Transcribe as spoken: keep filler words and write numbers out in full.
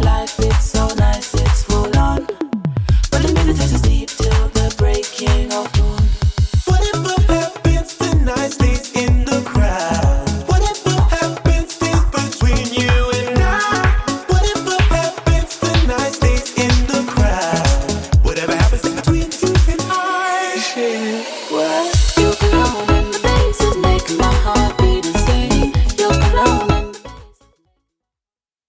life, it's so nice, it's full on. But the music takes us deep till the breaking of dawn. Whatever happens tonight stays in the crowd. Whatever happens stays between you and I. Whatever happens tonight stays in the crowd. Whatever happens stays between you and I. Yeah, what? You can